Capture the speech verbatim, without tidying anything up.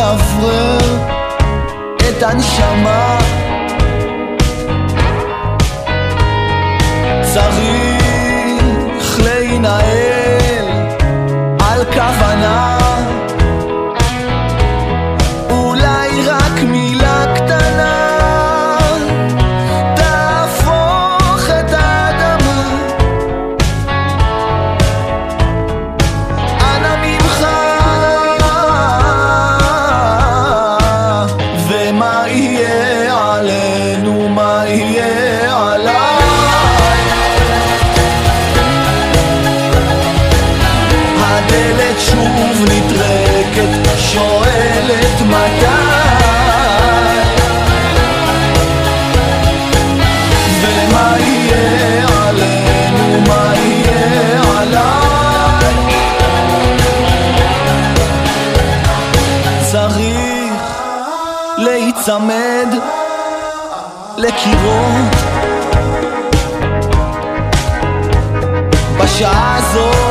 לאוורר את הנשמה. צריך להינעל על כוונה, אולי רק מילה קטנה תהפוך את האדמה. אנא ממך, ומה יהיה עלינו, מה יהיה עליי. הדלת שוב נטרקת, שואלת מתי, ומה יהיה עלינו, מה יהיה עליי. צריך להיצמד לקירות בשעה הזאת.